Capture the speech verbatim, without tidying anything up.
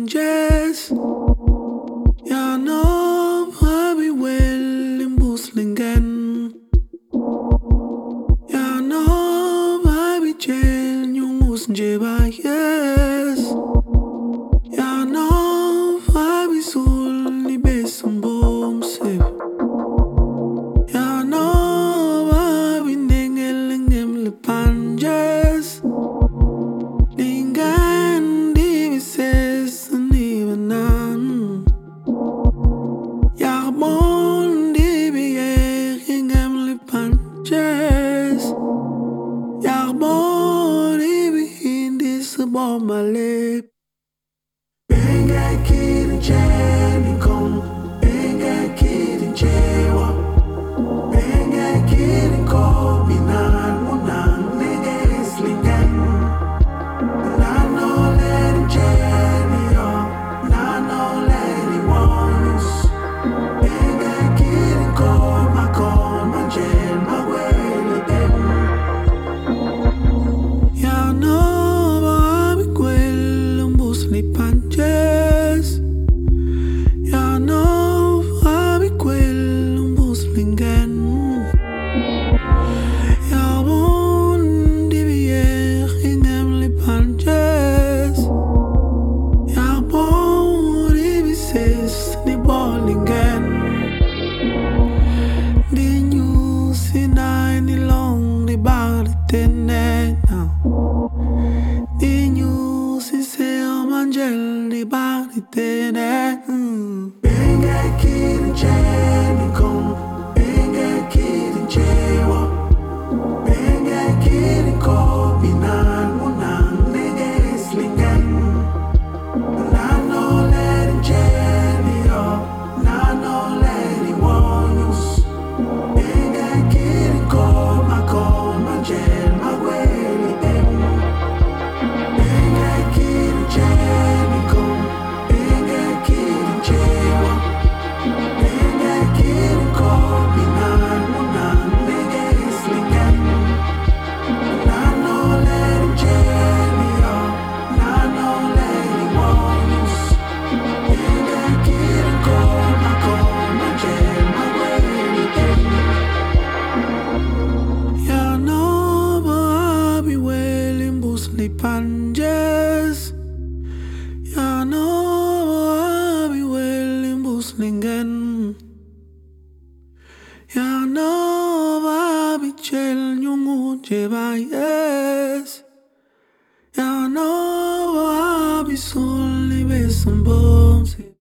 panjes. Ja no har vi vel en buslingen. Ja no har vi tjel yung usen jebayes. Ja no har vi sol ni besum bomse. Ja no har vi nengel ngem le panjes. Lingan di vises ni banan. Ja bon di bier ngem le panjes. Ja bon di bi hindi sa bomale. Benga kirin cheni kong, benga kirin chewa, benga kirin ko binan munang neges lingan. Nano leri cheni yo, nano leri wonus. Benga kirin ko makon manjen maweli dem. Ya no babi kwel umbus ni panjes. Ya no babi kwel umbus lingen. Ya bon di bier ingem li panjes. Ya bon di bises ni bolingen. Di nyu sinai ni long di bari tenek now. Di nyu si se manjel di bari tenek. Benga kirin cheni kong, benga kirin chewa, benga kirin ko binan munang neges lingan. Nano leri cheni yo, nano leri wonus. Benga kirin ko makon manjen maweli dem. Benga kirin cheni kong, benga kirin chewa, benga kirin ko binan munang neges lingan. Nano leri cheni yo, nano leri wonus. Benga kirin ko makon manjen maweli dem. Ya no babi welim bus ni panjes. Ya no babi welim bus lingen. Ya no babi chel nyungu jebayes. Ya no babi sol ni besum bomse.